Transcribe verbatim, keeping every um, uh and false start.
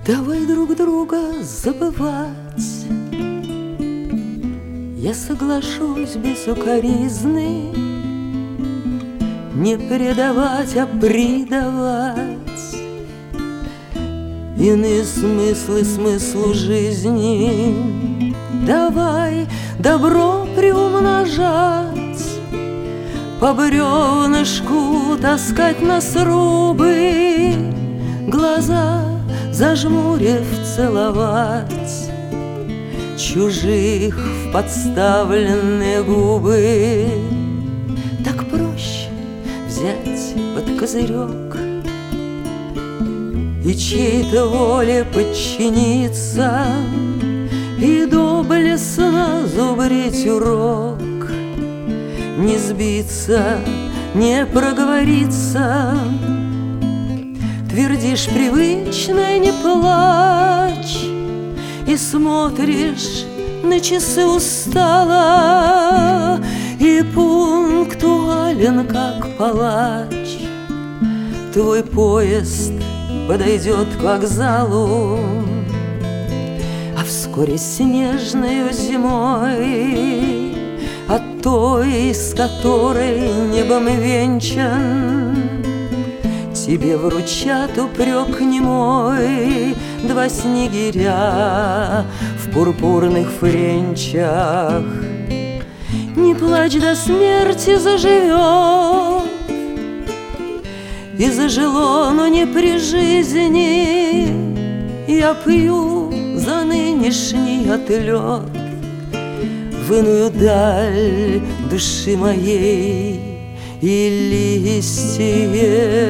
Давай друг друга забывать. Я соглашусь без укоризны не предавать, а предавать иные смыслы смыслу жизни. Давай добро приумножать, по бревнышку таскать на срубы, глаза зажмурив целовать чужих в подставленные губы. Так проще взять под козырек и чьей-то воле подчиниться, и доблестно зубрить урок, не сбиться, не проговориться. Твердишь привычно, не плачь, и смотришь на часы устало, и пунктуален, как палач. Твой поезд подойдет к вокзалу, а вскоре снежною зимой от той, с которой небом венчан, тебе вручат упрек немой два снегиря в пурпурных френчах. Не плачь, до смерти заживет, и зажило, но не при жизни. Я пью за нынешний отлет в иную даль души моей, и листья